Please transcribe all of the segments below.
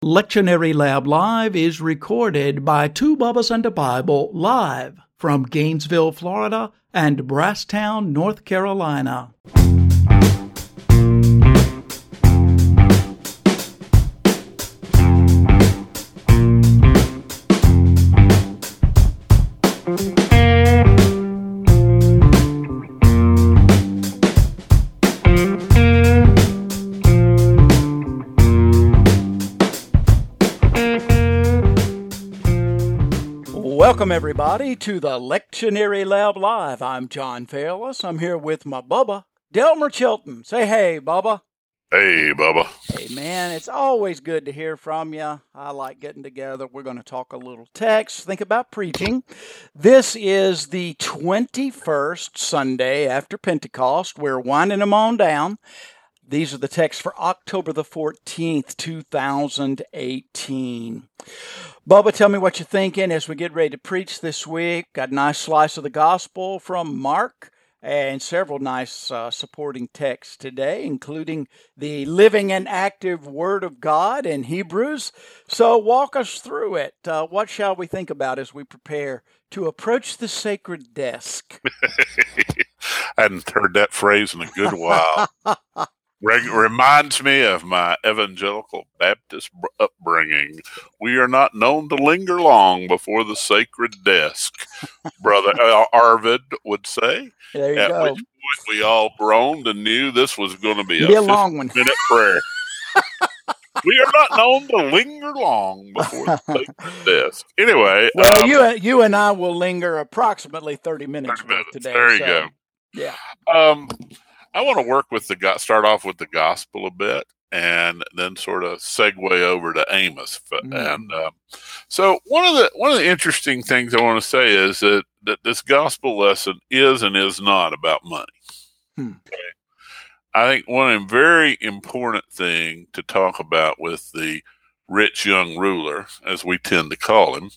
Lectionary Lab Live is recorded by Two Bubbas and a Bible live from Gainesville, Florida and Brasstown, North Carolina. Welcome, everybody, to the Lectionary Lab Live. I'm John Fairless. I'm here with my Bubba, Delmer Chilton. Say hey, Bubba. Hey, Bubba. Hey, man, it's always good to hear from you. I like getting together. We're going to talk a little text, think about preaching. This is the 21st Sunday after Pentecost. We're winding them on down. These are the texts for October the 14th, 2018. Bubba, tell me what you're thinking as we get ready to preach this week. Got a nice slice of the gospel from Mark and several nice supporting texts today, including the living and active Word of God in Hebrews. So walk us through it. What shall we think about as we prepare to approach the sacred desk? I hadn't heard that phrase in a good while. Reminds me of my evangelical Baptist upbringing. We are not known to linger long before the sacred desk, Brother Arvid would say. There you At go. which point we all groaned and knew this was going to be a long one. 50-minute prayer. We are not known to linger long before the sacred desk. Anyway. Well, you and I will linger approximately 30 minutes today. There you go. Yeah. I want to start off with the gospel a bit and then sort of segue over to Amos. And so one of the interesting things I want to say is that this gospel lesson is and is not about money. Okay? I think one very important thing to talk about with the rich young ruler, as we tend to call him,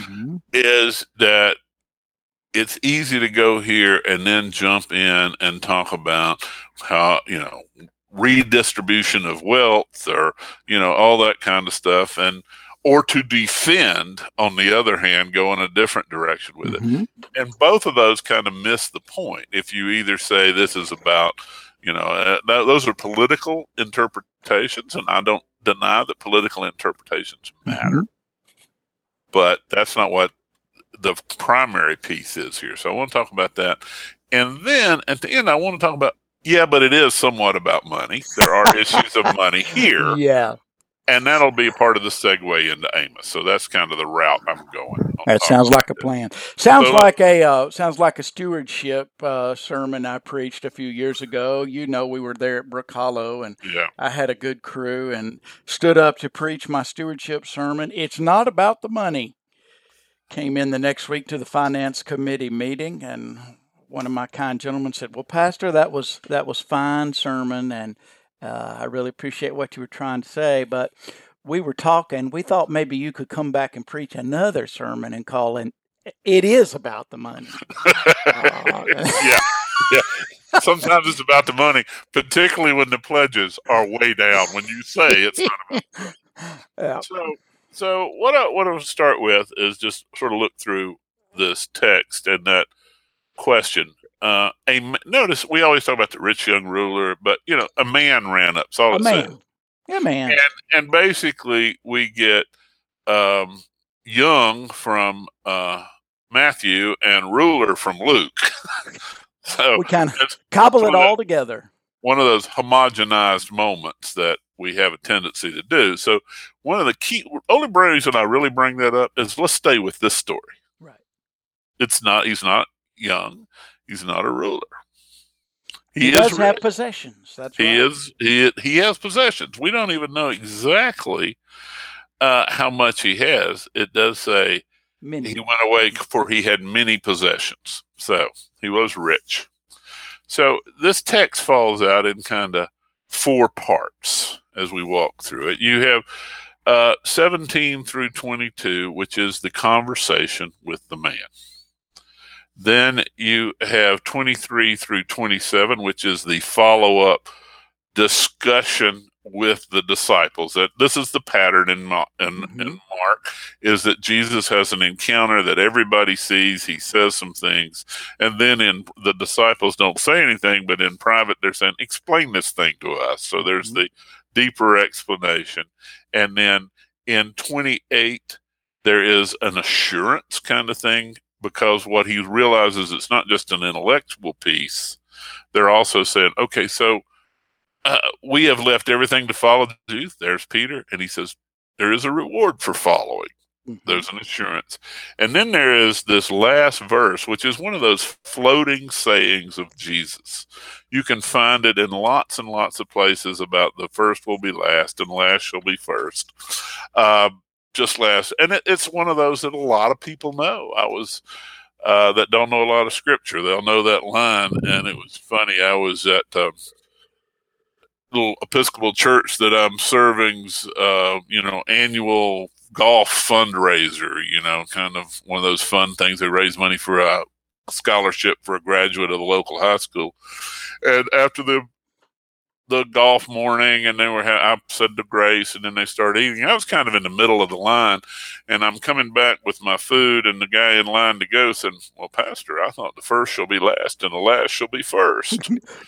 is that it's easy to go here and then jump in and talk about how, redistribution of wealth or, all that kind of stuff. Or to defend, on the other hand, go in a different direction with it. And both of those kind of miss the point. If you either say this is about, those are political interpretations, and I don't deny that political interpretations matter, but that's not what the primary piece is here. So I want to talk about that. And then at the end, I want to talk about, but it is somewhat about money. There are issues of money here. Yeah. And that'll be a part of the segue into Amos. So that's kind of the route I'm going. That sounds like a plan. Sounds like a stewardship sermon I preached a few years ago. We were there at Brook Hollow, and I had a good crew and stood up to preach my stewardship sermon. It's not about the money. Came in the next week to the finance committee meeting, and one of my kind gentlemen said, "Well, Pastor, that was fine sermon, and I really appreciate what you were trying to say, but we were talking. We thought maybe you could come back and preach another sermon and call it is about the money." Yeah. Sometimes it's about the money, particularly when the pledges are way down. When you say it's not about the money. So what I want to start with is just sort of look through this text and that question. Notice we always talk about the rich young ruler, but a man ran up. That's all it says. Yeah, man. And basically we get young from Matthew and ruler from Luke. So we kind of cobble it all together. One of those homogenized moments that we have a tendency to do. So one of the only reason I really bring that up is let's stay with this story. Right. He's not young. He's not a ruler. He does have possessions. That's right. He has possessions. We don't even know exactly how much he has. It does say many. He went away for he had many possessions. So he was rich. So this text falls out in kind of 4 parts as we walk through it. You have 17 through 22, which is the conversation with the man. Then you have 23 through 27, which is the follow-up discussion with the disciples. That this is the pattern in Mark, is that Jesus has an encounter that everybody sees. He says some things, and then the disciples don't say anything, but in private they're saying, "Explain this thing to us." So there's the deeper explanation, and then in 28 there is an assurance kind of thing, because what he realizes, it's not just an intellectual piece. They're also saying, "Okay, so." We have left everything to follow you. There's Peter. And he says, there is a reward for following. There's an assurance. And then there is this last verse, which is one of those floating sayings of Jesus. You can find it in lots and lots of places about the first will be last and last shall be first. Just last. And it's one of those that a lot of people know. That don't know a lot of scripture. They'll know that line. And it was funny. I was at little Episcopal church that I'm serving's, annual golf fundraiser, kind of one of those fun things. They raise money for a scholarship for a graduate of the local high school. And after the golf morning, and I said the grace, and then they started eating. I was kind of in the middle of the line, and I'm coming back with my food, and the guy in line to go said, "Well, Pastor, I thought the first shall be last and the last shall be first."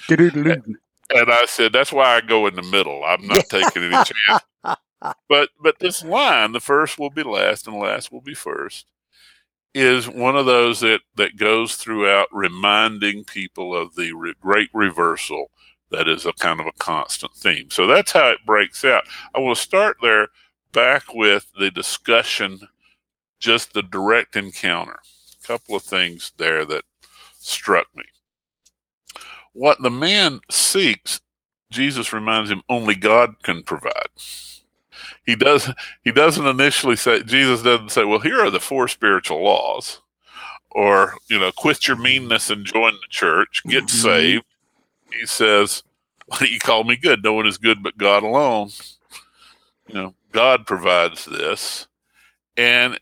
And I said, that's why I go in the middle. I'm not taking any chance. But this line, the first will be last and the last will be first, is one of those that goes throughout, reminding people of the great reversal that is a kind of a constant theme. So that's how it breaks out. I will start there back with the discussion, just the direct encounter. A couple of things there that struck me. What the man seeks, Jesus reminds him, only God can provide. He doesn't initially say, Jesus doesn't say, well, here are the 4 spiritual laws, or, quit your meanness and join the church, get saved. He says, why do you call me good? No one is good but God alone. God provides this. And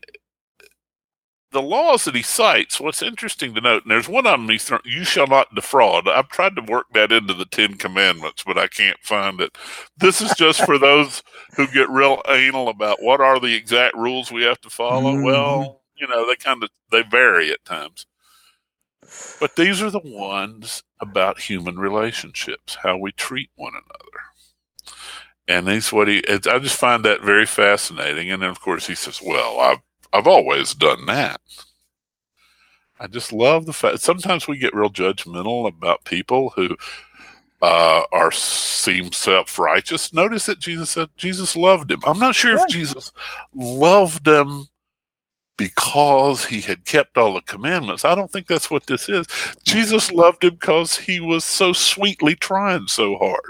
the laws that he cites, what's interesting to note, and there's one of them, you shall not defraud. I've tried to work that into the 10 Commandments, but I can't find it. This is just for those who get real anal about what are the exact rules we have to follow. Well, they vary at times. But these are the ones about human relationships, how we treat one another. And I just find that very fascinating. And then, of course, he says, well, I've always done that. I just love the fact sometimes we get real judgmental about people who seem self-righteous. Notice that Jesus said Jesus loved him. I'm not sure if Jesus loved him because he had kept all the commandments. I don't think that's what this is. Jesus loved him because he was so sweetly trying so hard.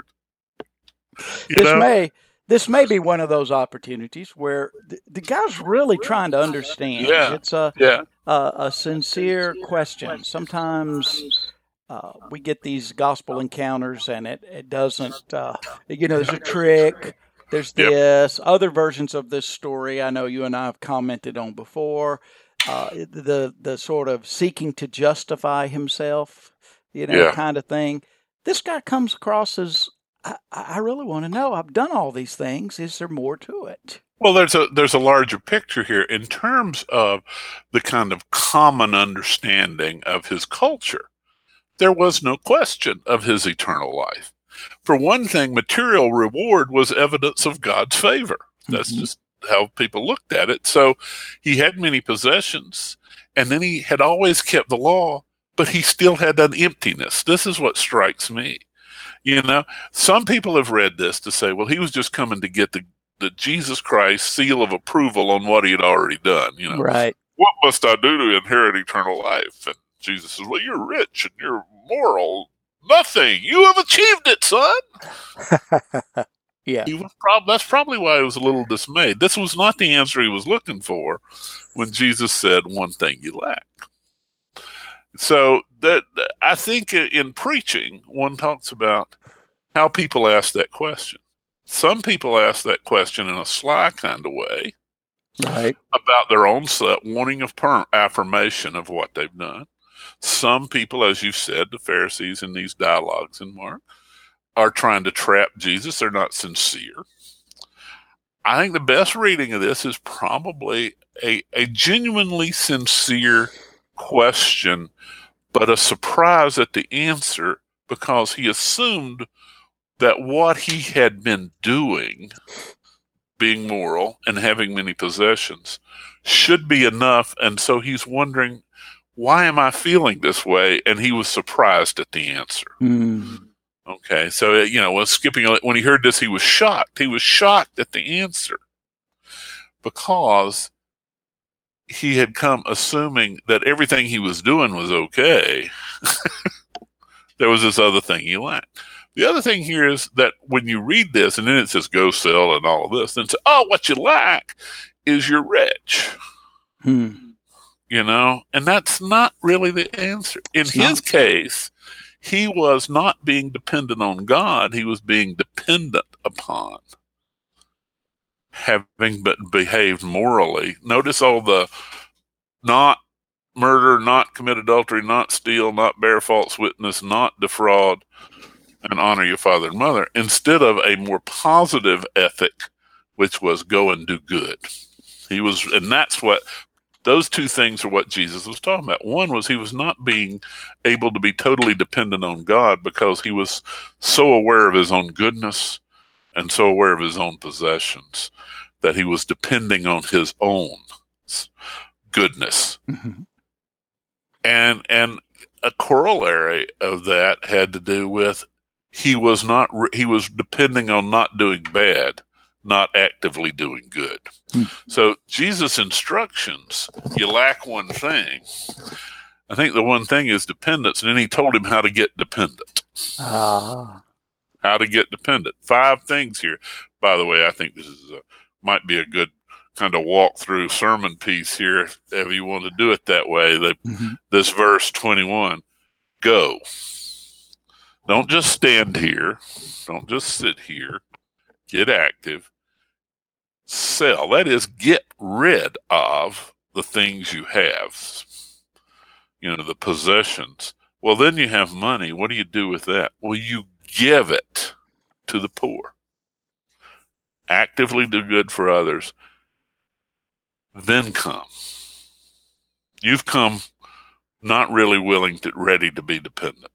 This may be one of those opportunities where the guy's really trying to understand. Yeah. It's a sincere question. Sometimes we get these gospel encounters, and it doesn't. There's a trick. There's this other versions of this story. I know you and I have commented on before. The sort of seeking to justify himself, kind of thing. This guy comes across as, I really want to know. I've done all these things. Is there more to it? Well, there's a larger picture here in terms of the kind of common understanding of his culture. There was no question of his eternal life. For one thing, material reward was evidence of God's favor. That's just how people looked at it. So he had many possessions, and then he had always kept the law, but he still had an emptiness. This is what strikes me. Some people have read this to say, well, he was just coming to get the Jesus Christ seal of approval on what he had already done. Right. What must I do to inherit eternal life? And Jesus says, well, you're rich and you're moral. Nothing. You have achieved it, son. Yeah. That's probably why he was a little dismayed. This was not the answer he was looking for when Jesus said, one thing you lack. So that I think in preaching, one talks about how people ask that question. Some people ask that question in a sly kind of way, right, about their own wanting of affirmation of what they've done. Some people, as you said, the Pharisees in these dialogues in Mark, are trying to trap Jesus. They're not sincere. I think the best reading of this is probably a genuinely sincere question, but a surprise at the answer, because he assumed that what he had been doing, being moral and having many possessions, should be enough. And so he's wondering, why am I feeling this way? And he was surprised at the answer. Okay, so, when he heard this, he was shocked. He was shocked at the answer because he had come assuming that everything he was doing was okay. There was this other thing he lacked. The other thing here is that when you read this, and then it says go sell and all of this, then say, oh, what you lack is you're rich. And that's not really the answer. In his case, he was not being dependent on God. He was being dependent upon having behaved morally. Notice all the not murder, not commit adultery, not steal, not bear false witness, not defraud, and honor your father and mother, instead of a more positive ethic, which was go and do good. And that's what, those two things are what Jesus was talking about. One was he was not being able to be totally dependent on God because he was so aware of his own goodness and so aware of his own possessions that he was depending on his own goodness. And a corollary of that had to do with he was depending on not doing bad, not actively doing good. So Jesus' instructions, you lack one thing. I think the one thing is dependence, and then he told him how to get dependent. How to get dependent. 5 things here. By the way, I think this is might be a good kind of walk through sermon piece here if you want to do it that way. This verse 21, go. Don't just stand here. Don't just sit here. Get active. Sell. That is, get rid of the things you have. The possessions. Well, then you have money. What do you do with that? Well, you give it to the poor. Actively do good for others. Then come. You've come not really ready to be dependent.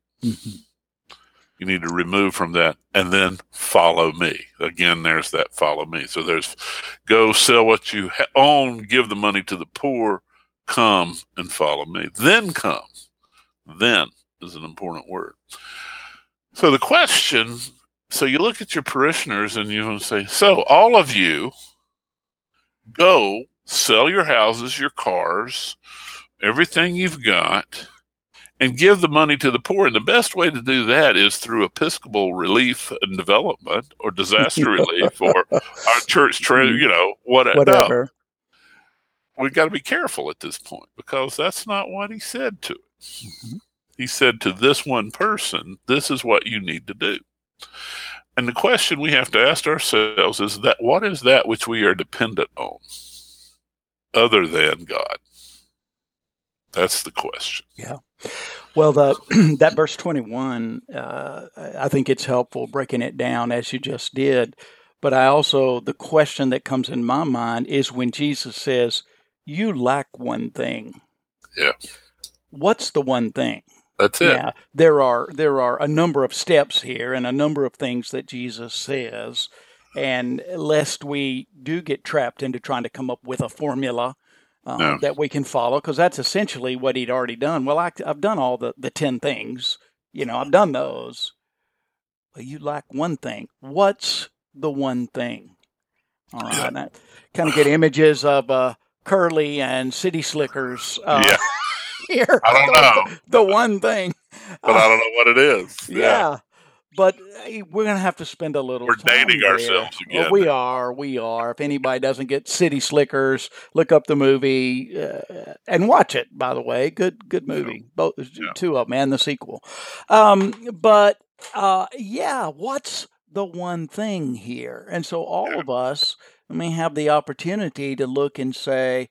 You need to remove from that and then follow me. Again, there's that follow me. So there's go sell what you own, give the money to the poor, come and follow me. Then come. Then is an important word. So the question, so you look at your parishioners and you say, so all of you go sell your houses, your cars, everything you've got, and give the money to the poor. And the best way to do that is through Episcopal Relief and Development or Disaster Relief or our church, whatever. No. We've got to be careful at this point because that's not what he said to it. He said to this one person, this is what you need to do. And the question we have to ask ourselves is that what is that which we are dependent on other than God? That's the question. Yeah. Well, that verse 21, I think it's helpful breaking it down as you just did. But the question that comes in my mind is when Jesus says, you lack one thing. Yeah. What's the one thing? That's it. Yeah. There are a number of steps here and a number of things that Jesus says. And lest we do get trapped into trying to come up with a formula that we can follow, because that's essentially what he'd already done. Well, I've done all the 10 things. I've done those. But you lack one thing. What's the one thing? All right. And I kind of get images of Curly and City Slickers here. I don't know. The one thing. But I don't know what it is. Yeah. But we're going to have to spend a little time. We're dating ourselves again. Well, we are. If anybody doesn't get City Slickers, look up the movie and watch it, by the way. Good movie. Both 2 of them and the sequel. What's the one thing here? And so all of us may have the opportunity to look and say,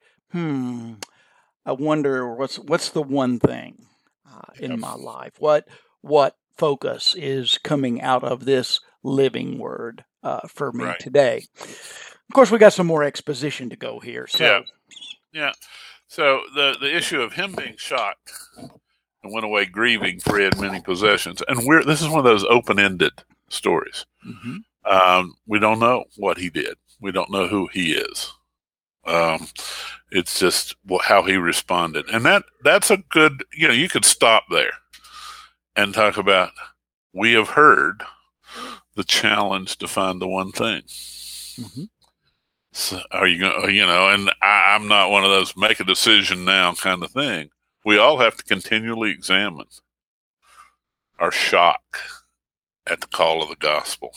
I wonder what's the one thing in my life? What focus is coming out of this living word for me Right. today. Of course, we got some more exposition to go here. So, yeah. So the issue of him being shocked and went away grieving, for he had many possessions. And this is one of those open-ended stories. We don't know what he did. We don't know who he is. It's just how he responded. And that's a good, you could stop there and talk about, we have heard the challenge to find the one thing. So are you going to, and I'm not one of those make a decision now kind of thing. We all have to continually examine our shock at the call of the gospel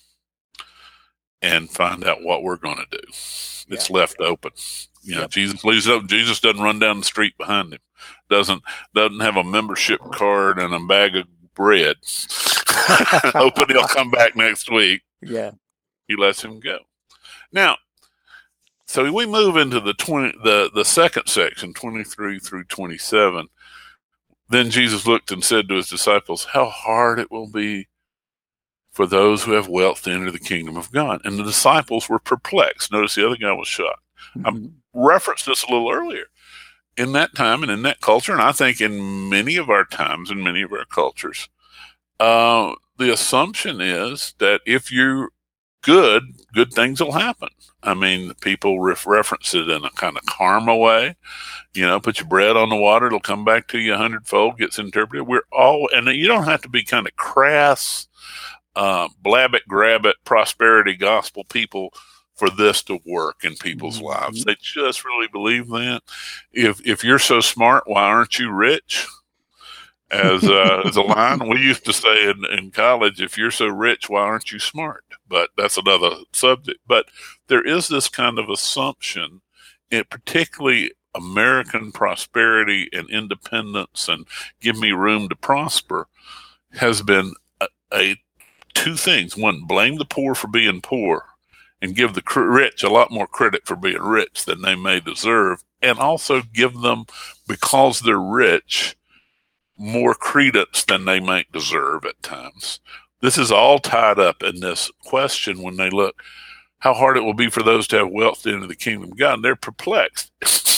and find out what we're going to do. It's left open. Jesus leaves it open. Jesus doesn't run down the street behind him. Doesn't have a membership card and a bag of bread. Hoping he'll come back next week. Yeah. He lets him go. Now, so we move into the second section, 23 through 27. Then Jesus looked and said to his disciples, how hard it will be for those who have wealth to enter the kingdom of God. And the disciples were perplexed. Notice the other guy was shocked. I referenced this a little earlier. In that time and in that culture, and I think in many of our times and many of our cultures, the assumption is that if you're good things will happen. I mean, people reference it in a kind of karma way. Put your bread on the water, it'll come back to you 100-fold, gets interpreted. And you don't have to be kind of crass, blab it, grab it, prosperity gospel people for this to work in people's lives. They just really believe that. If you're so smart, why aren't you rich? As a line we used to say in college, if you're so rich, why aren't you smart? But that's another subject. But there is this kind of assumption, particularly American prosperity and independence and give me room to prosper, has been two things. One, blame the poor for being poor and give the rich a lot more credit for being rich than they may deserve. And also give them, because they're rich, more credence than they might deserve at times. This is all tied up in this question when they look how hard it will be for those to have wealth to enter the kingdom of God. And they're perplexed.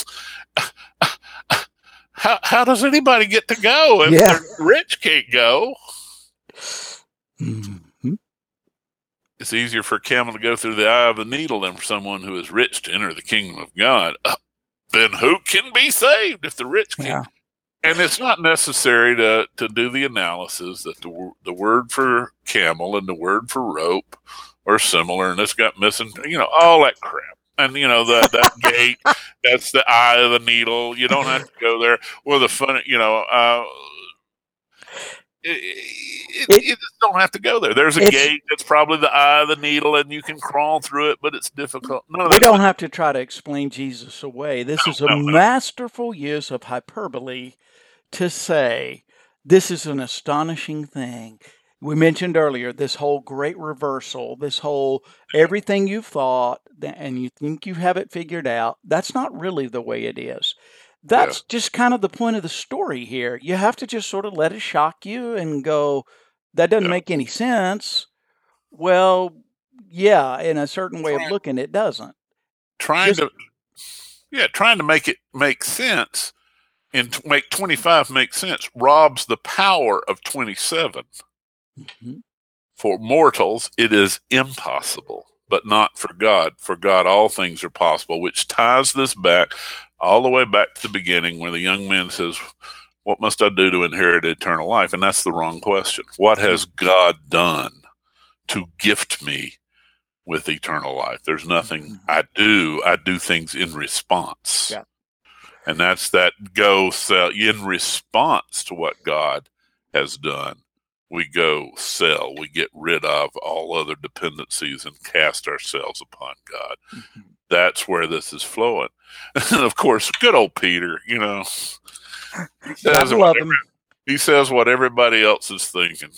How does anybody get to go if the rich can't go? It's easier for a camel to go through the eye of a needle than for someone who is rich to enter the kingdom of God. Then who can be saved if the rich can? Yeah. And it's not necessary to do the analysis that the word for camel and the word for rope are similar, and it's got missing, all that crap. And, that gate, that's the eye of the needle. You don't have to go there. Or the fun, you just don't have to go there. There's a gate that's probably the eye of the needle, and you can crawl through it, but it's difficult. We don't have to try to explain Jesus away. This is a masterful use of hyperbole to say this is an astonishing thing. We mentioned earlier this whole great reversal, this whole everything you've thought and you think you have it figured out. That's not really the way it is. That's just kind of the point of the story here. You have to just sort of let it shock you and go, that doesn't make any sense. Well, yeah, in a certain way of looking, it doesn't. Trying to make it make sense and make 25 make sense robs the power of 27. For mortals, it is impossible, but not for God. For God, all things are possible, which ties this back all the way back to the beginning where the young man says, what must I do to inherit eternal life? And that's the wrong question. What has God done to gift me with eternal life? There's nothing I do. I do things in response. Yeah. And that's that go sell. In response to what God has done, we go sell. We get rid of all other dependencies and cast ourselves upon God. That's where this is flowing. And of course, good old Peter, he says what everybody else is thinking.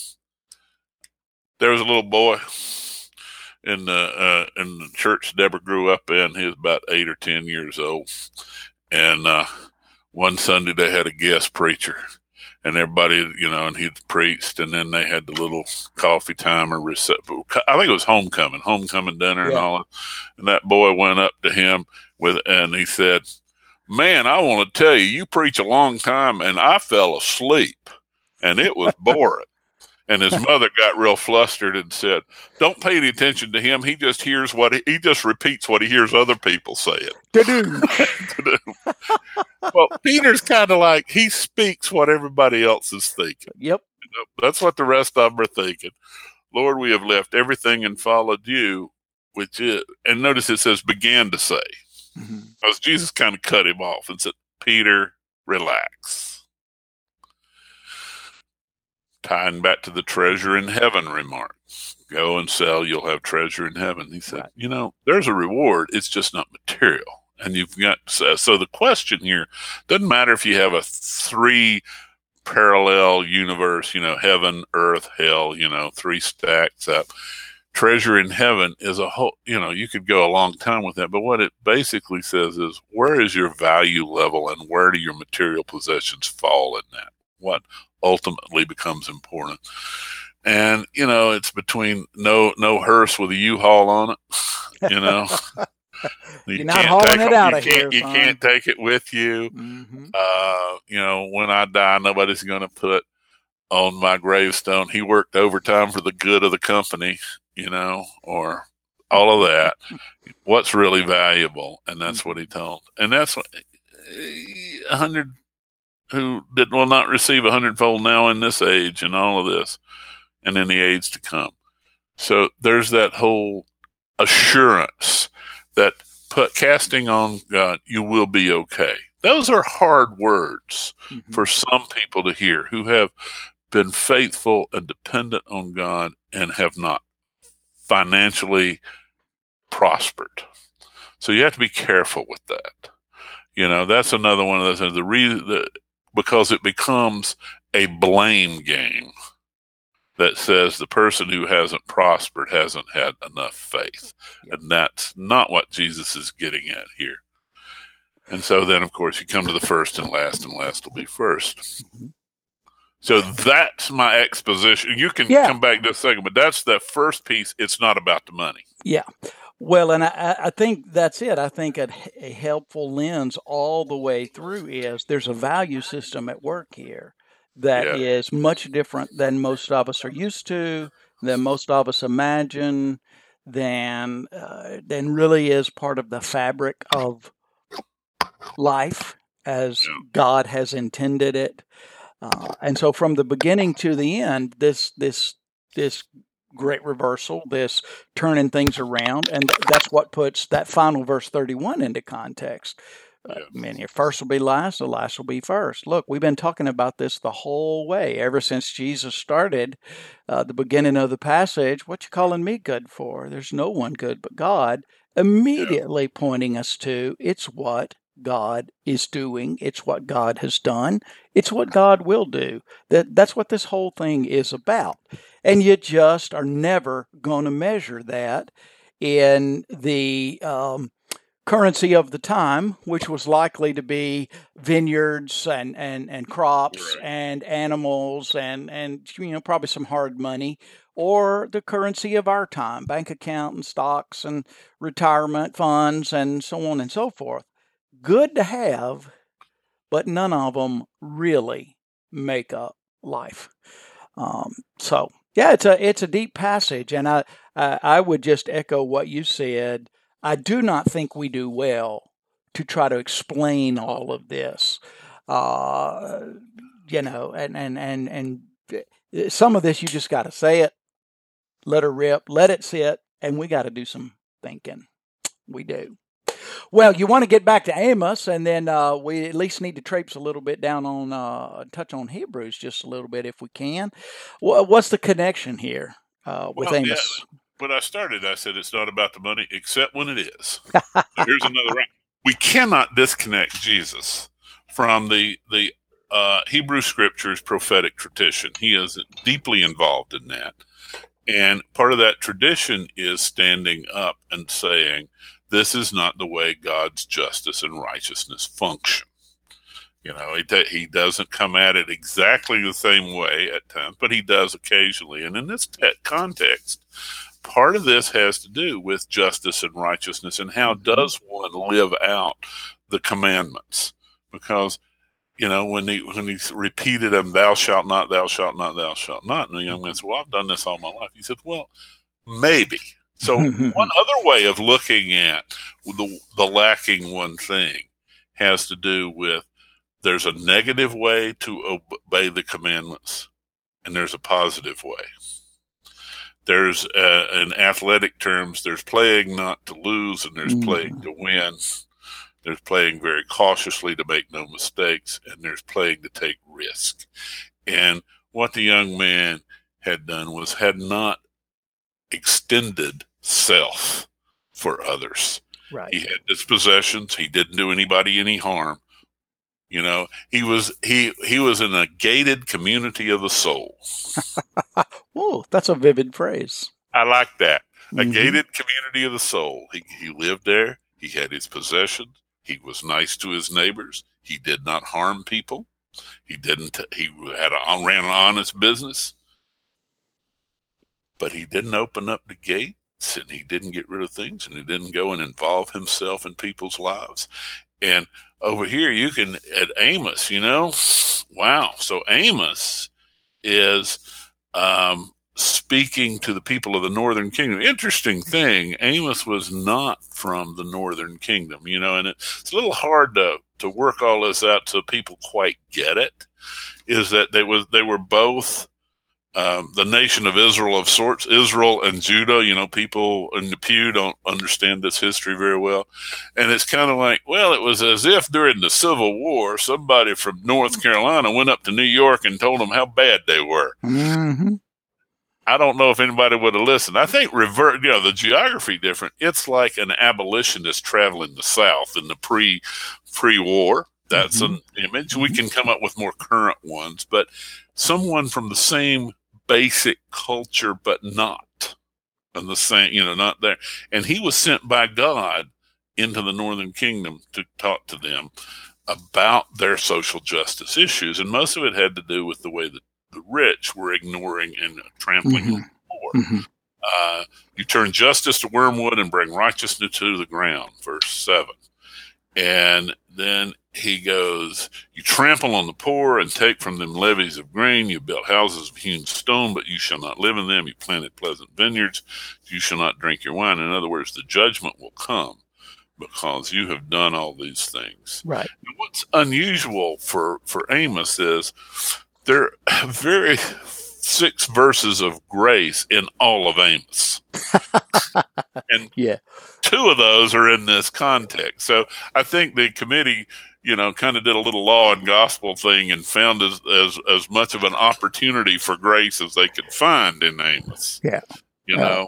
There was a little boy in the church Deborah grew up in. He was about 8 or 10 years old. And one Sunday they had a guest preacher. and everybody, and he preached, and then they had the little coffee time or I think it was homecoming dinner and all that. And that boy went up to him and he said, "Man, I want to tell you, you preach a long time, and I fell asleep, and it was boring." And his mother got real flustered and said, "Don't pay any attention to him. He just hears he just repeats what he hears other people saying." Well, Peter's kind of like, he speaks what everybody else is thinking. Yep. That's what the rest of them are thinking. "Lord, we have left everything and followed you," and notice it says "began to say." Because Jesus kind of cut him off and said, "Peter, relax." Tying back to the treasure in heaven remark. Go and sell, you'll have treasure in heaven. He said, there's a reward. It's just not material. And you've got, so the question here doesn't matter if you have a 3 parallel universe, heaven, earth, hell, 3 stacks up. Treasure in heaven is a whole, you could go a long time with that, but what it basically says is, where is your value level and where do your material possessions fall in that? What ultimately becomes important? And, it's between no hearse with a U-Haul on it, You're not hauling it out of here. You can't take it with you. When I die, nobody's going to put on my gravestone, "He worked overtime for the good of the company," or all of that. What's really valuable? And that's what he told. And that's what 100 who will not receive 100-fold now in this age and all of this and in the age to come. So there's that whole assurance that casting on God, you will be okay. Those are hard words for some people to hear who have been faithful and dependent on God and have not financially prospered. So you have to be careful with that. That's another one of those things. The reason because it becomes a blame game that says the person who hasn't prospered hasn't had enough faith. And that's not what Jesus is getting at here. And so then, of course, you come to the first and last will be first. So that's my exposition. You can come back to a second, but that's the first piece. It's not about the money. Yeah. Well, and I think that's it. I think a helpful lens all the way through is there's a value system at work here that is much different than most of us are used to, than most of us imagine, than really is part of the fabric of life as God has intended it. And so from the beginning to the end, this great reversal, this turning things around, and that's what puts that final verse 31 into context. Your first will be last, the last will be first. Look, we've been talking about this the whole way, ever since Jesus started the beginning of the passage. "What you calling me good for? There's no one good but God." Immediately pointing us to, it's what God is doing. It's what God has done. It's what God will do. That's what this whole thing is about. And you just are never going to measure that in the currency of the time, which was likely to be vineyards and crops and animals and probably some hard money, or the currency of our time, bank account and stocks and retirement funds and so on and so forth. Good to have, but none of them really make up life. It's a deep passage, and I would just echo what you said. I do not think we do well to try to explain all of this, and some of this you just got to say it, let her rip, let it sit, and we got to do some thinking. We do. Well, you want to get back to Amos, and then we at least need to traipse a little bit down on, touch on Hebrews just a little bit if we can. What's the connection here with Amos? When I started, I said it's not about the money, except when it is. Here's another right. We cannot disconnect Jesus from the Hebrew Scriptures prophetic tradition. He is deeply involved in that. And part of that tradition is standing up and saying, this is not the way God's justice and righteousness function. He doesn't come at it exactly the same way at times, but he does occasionally. And in this context, part of this has to do with justice and righteousness and how does one live out the commandments. Because, when he repeated them, thou shalt not, thou shalt not, thou shalt not. And the young man said, well, I've done this all my life. He said, well, maybe. So one other way of looking at the lacking one thing has to do with there's a negative way to obey the commandments, and there's a positive way. There's, in athletic terms, there's playing not to lose, and there's playing to win. There's playing very cautiously to make no mistakes, and there's playing to take risk. And what the young man had done was had not extended self for others. Right. He had his possessions. He didn't do anybody any harm. He was in a gated community of the soul. Oh, that's a vivid phrase. I like that. A gated community of the soul. He lived there. He had his possessions. He was nice to his neighbors. He did not harm people. He ran an honest business. But he didn't open up the gates, and he didn't get rid of things, and he didn't go and involve himself in people's lives. And over here, you can, at Amos, wow. So Amos is speaking to the people of the northern kingdom. Interesting thing, Amos was not from the northern kingdom, and it's a little hard to work all this out so people quite get it, is that they were both the nation of Israel of sorts, Israel and Judah. People in the pew don't understand this history very well. And it's kind of like, well, it was as if during the Civil War, somebody from North Carolina went up to New York and told them how bad they were. Mm-hmm. I don't know if anybody would have listened. I think the geography different. It's like an abolitionist traveling the South in the pre-war. That's an image. We can come up with more current ones, but someone from the same basic culture, but not in the same, not there. And he was sent by God into the northern kingdom to talk to them about their social justice issues. And most of it had to do with the way that the rich were ignoring and trampling on the poor. You turn justice to wormwood and bring righteousness to the ground, verse 7. And then he goes, you trample on the poor and take from them levies of grain. You built houses of hewn stone, but you shall not live in them. You planted pleasant vineyards. You shall not drink your wine. In other words, the judgment will come because you have done all these things. Right. And what's unusual for Amos is there are very 6 verses of grace in all of Amos. And 2 of those are in this context. So I think the committee, kind of did a little law and gospel thing and found as much of an opportunity for grace as they could find in Amos. Yeah.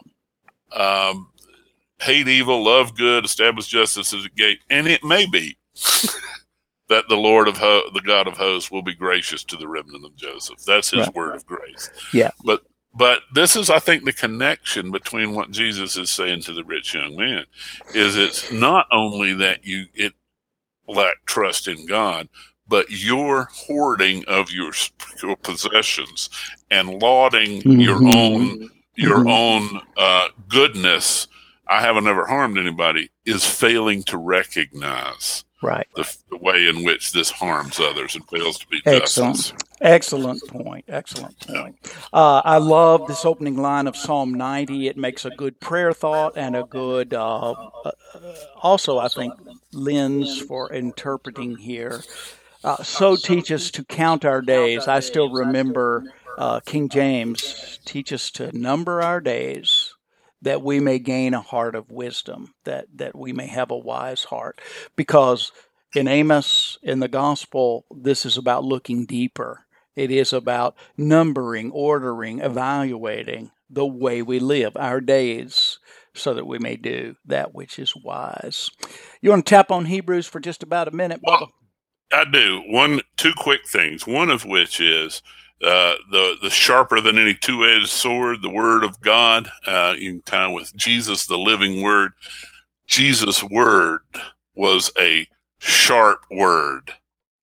Hate evil, love good, establish justice as a gate. And it may be that the Lord of the God of hosts will be gracious to the remnant of Joseph. That's his word of grace. Yeah. But this is, I think, the connection between what Jesus is saying to the rich young man is it's not only that it lack trust in God, but your hoarding of your possessions and lauding your own goodness. I haven't ever harmed anybody is failing to recognize the way in which this harms others and fails to be justice. Excellent point. I love this opening line of Psalm 90. It makes a good prayer thought and a good, also, I think, lens for interpreting here. So teach us to count our days. I still remember King James, teach us to number our days, that we may gain a heart of wisdom, that we may have a wise heart. Because in Amos, in the gospel, this is about looking deeper. It is about numbering, ordering, evaluating the way we live our days so that we may do that which is wise. You want to tap on Hebrews for just about a minute, Bubba? I do. 2 quick things. One of which is the sharper than any 2-edged sword, the word of God. You can tie with Jesus, the living word. Jesus' word was a sharp word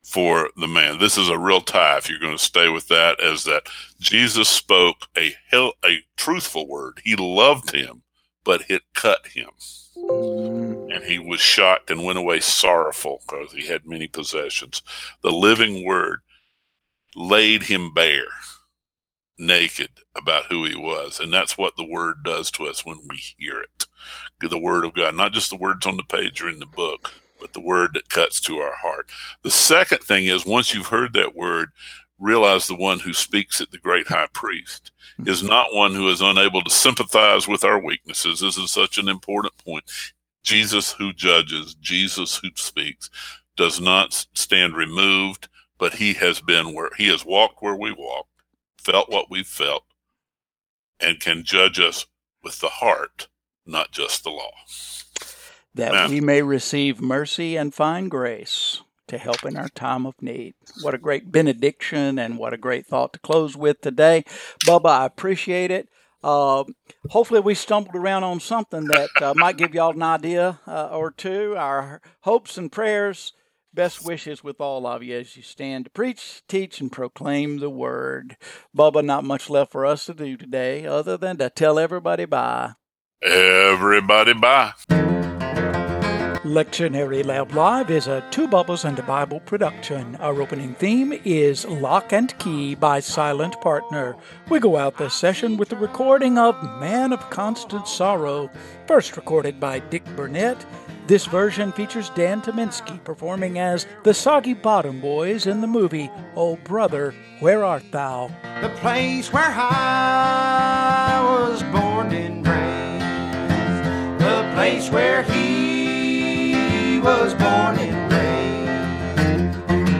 for the man. This is a real tie, if you're going to stay with that, as that Jesus spoke a truthful word. He loved him, but it cut him. And he was shocked and went away sorrowful because he had many possessions. The living word laid him bare, naked, about who he was. And that's what the word does to us when we hear it. The word of God, not just the words on the page or in the book, but the word that cuts to our heart. The second thing is, once you've heard that word, realize the one who speaks it, the great high priest, is not one who is unable to sympathize with our weaknesses. This is such an important point. Jesus who judges, Jesus who speaks, does not stand removed, but he has walked where we walked, felt what we've felt, and can judge us with the heart, not just the law. That we may receive mercy and find grace to help in our time of need. What a great benediction and what a great thought to close with today. Bubba, I appreciate it. Hopefully we stumbled around on something that might give y'all an idea or two. Our hopes and prayers, best wishes with all of you as you stand to preach, teach, and proclaim the word. Bubba, not much left for us to do today other than to tell everybody bye. Everybody bye. Lectionary Lab Live is a Two Bubbas and a Bible production. Our opening theme is Lock and Key by Silent Partner. We go out this session with a recording of Man of Constant Sorrow, first recorded by Dick Burnett. This version features Dan Tominski performing as the Soggy Bottom Boys in the movie Oh Brother, Where Art Thou? The place where I was born and raised, the place where he was born and raised.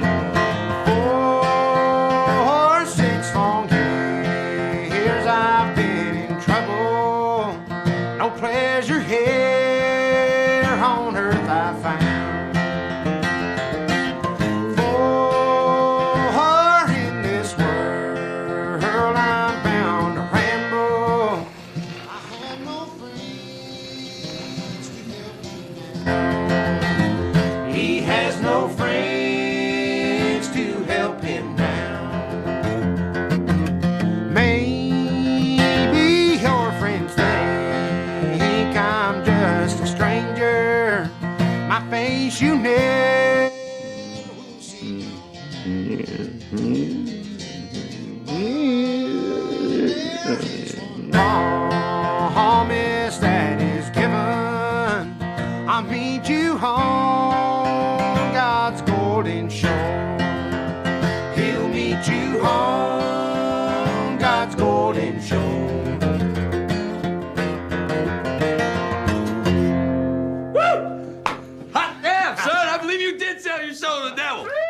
For 6 long years I've been in trouble. No pleasure here on earth I found. For in this world I'm bound to ramble. I had no friends to help me now. He has no friends to help him now. Maybe your friends think I'm just a stranger. My face you never will see. Promise that is given. I'll meet you on God's golden shore. He'll meet you on God's golden shore. Woo! Hot damn, son! I believe you did sell your soul to the devil.